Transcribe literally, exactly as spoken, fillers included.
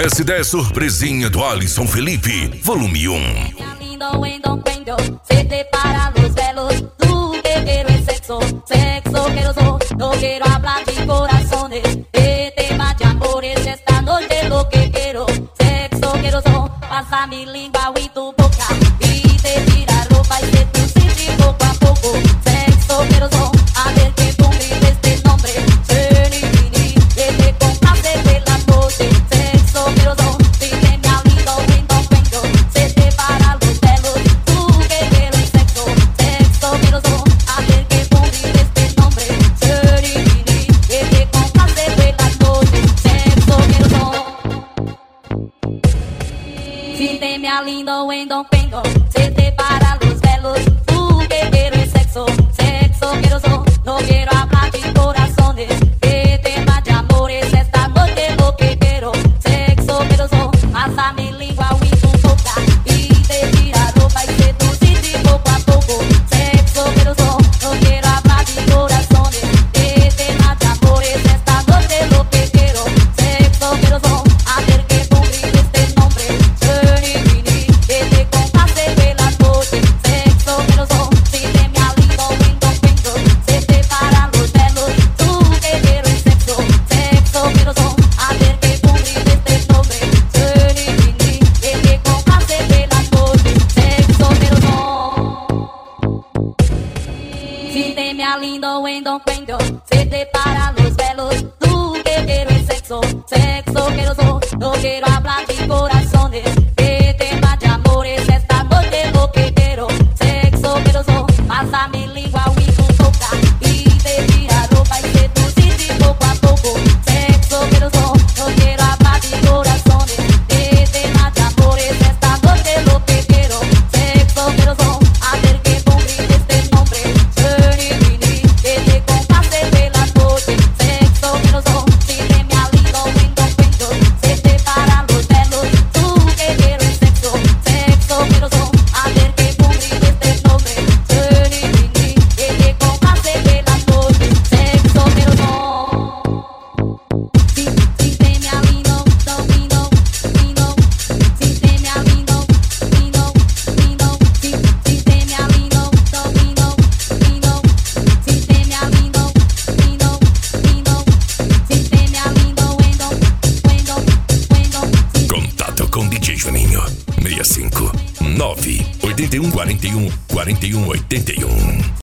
S dez Surpresinha do Alisson Felipe, volume um. Lindo en Don Peño, se te para los velos. Tú que quiero es sexo, sexo quiero so. No quiero hablar de corazones, de temas de amores. Esta noche lo que quiero, sexo quiero so. Pasa mi lengua y tu boca y te tira ropa y te pusiste poco a poco. Sexo quiero so, a ver que tú grites este nombre. Serenity, que te complace de la noche. Sexo quiero so, dime mi lindo en Don Peño, se te para los pelos. Tú que quieres sexo, sexo quiero so, a ver que tú grites este nombre. Serenity, que te complace de la noche. Sexo quiero so. Si te me lindo en Don Peño, se te para los pelos. Tú que quieres sexo, sexo quiero so. No quiero hablar de corazones, de temas de amores. Esta noche lo que quiero, sexo quiero so. Pasa mi lengua y tu boca y te tira ropa y te pusiste poco a poco. Sexo quiero so, no quiero hablar de corazones, de temas de amores. Esta noche lo que quiero, sexo quiero so. A ver que tú grites este nombre. Serenity, que te complace de la noche. Sexo quiero so, si te me lindo en Don Peño, se te paran los pelos. Tú que quieres sexo, sexo quiero so. A ver que tú grites este nombre. Serenity, que te complace de la noche. Sexo quiero so. Si te me lindo en Don Peño, se te paran los pelos. Tú que quieres sexo, sexo quiero so. No quiero hablar de corazones, de temas de amores. Esta noche lo que quiero, sexo quiero so. Pasa mi lengua y tu boca y te tira ropa y te pusiste poco a poco. Sexo quiero so, no quiero hablar de corazones, de temas de amores. Esta noche lo que quiero, sexo quiero so. A ver que tú grites este nombre. Serenity, que te complace de la noche. Sexo quiero so, si te me lindo en Don Peño, se te paran los pelos. Tú que quieres sexo, sexo quiero so. A ver que tú grites este nombre. Serenity, que te complace de la noche. Sexo quiero so. Si, si te me lindo, no, lindo, lindo. Si te me lindo, lindo, lindo. Si, si te me lindo, no, lindo, lindo. Si te me lindo, lindo, lindo. Si te me lindo en Don, en Don, en Don. Contato com D J Juninho, seis cinco nove oito um quatro um, quatro um oito um.